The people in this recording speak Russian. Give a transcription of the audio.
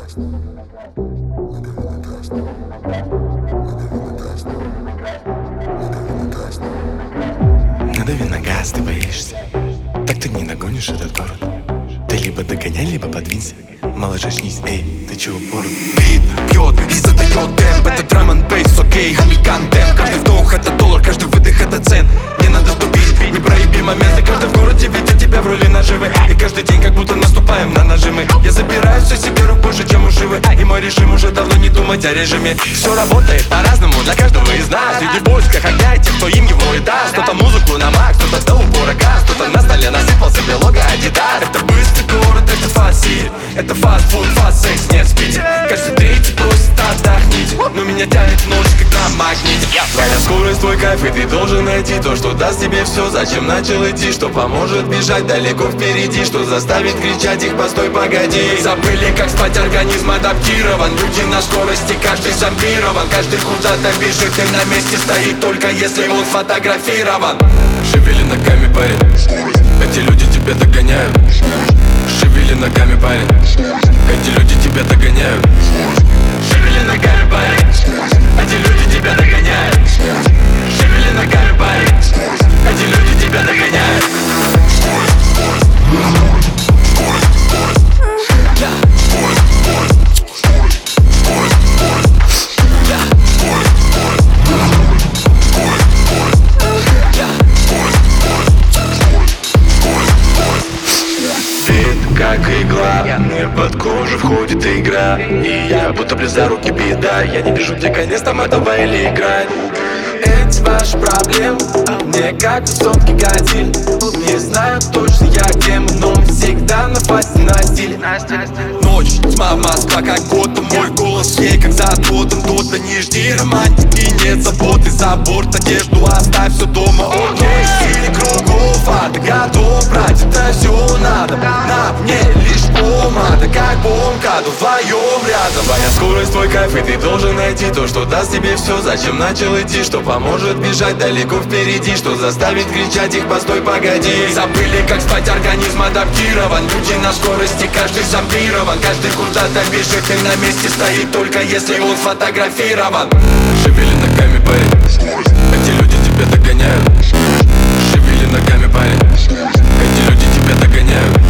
Надави на газ, ты боишься. Так ты не догонишь этот город. Ты либо догоняй, либо подвинься. Малыш, очнись, эй, ты чего пород? Бит бьет и задает темп. Это драм н бейс, окей, хамикан темп. Каждый вдох это доллар, каждый выдох это цент. Не надо ступить, не проеби моменты. Каждый в городе видит тебя в роли наживы. И каждый день как будто наступаем на нажимы. Я забираю все себе рук больше, чем ушивы. И мой режим уже давно не думать о режиме. Все работает по-разному для каждого из нас. Среди поисках огня и тех, кто им его и даст. Кто-то музыку на макс, кто-то до упора газ. Кто-то на столе насыпал себе лого Адидас. Это быстрый город, это фастсид. Это фастфуд, фастсекс, нет спите. Каждый третий просит отдохните. Но меня тянет нож, когда магнит. Твоя скорость, твой кайф, и ты должен найти то, что даст тебе все. Зачем начал идти, что поможет бежать далеко впереди. Что заставит кричать их, постой, погоди. Забыли, как спать, организм адаптирован. Люди на скорости, каждый зомбирован. Каждый куда-то бежит и на месте стоит, только если он сфотографирован. Шевели ногами, парень, эти люди тебя догоняют. Шевели ногами, парень, эти люди тебя догоняют. Шевели ногами, парень, эти люди тебя догоняют. Шевели ногами, парень, эти люди тебя догоняют. Как игла, мне под кожу входит игра. И я будто близоруки беда. Я не вижу, где конец там этого или играть. Эти ваши проблемы мне как высотки гадили. Не знаю точно я кем, но всегда на фасе на стиле. Ночь, тьма, Москва как Готэм. Мой голос ей как за тотем. То-то не жди романтики, нет заботы. Забор, одежду оставь все дома. Окей, силе кругов, а ты готов брать это все надо. На мне лишь помада, как бомбка, вдвоем рядом. Твоя скорость, твой кайф, и ты должен найти то, что даст тебе все. Зачем начал идти, что поможет бежать далеко впереди. Что заставит кричать их, постой, погоди. Забыли, как спать, организм адаптирован. Люди на скорости, каждый зомбирован. Каждый куда-то бежит и на месте стоит, только если он сфотографирован. Шевели ногами, парень, эти люди тебя догоняют. Шевели ногами, парень, эти люди тебя догоняют.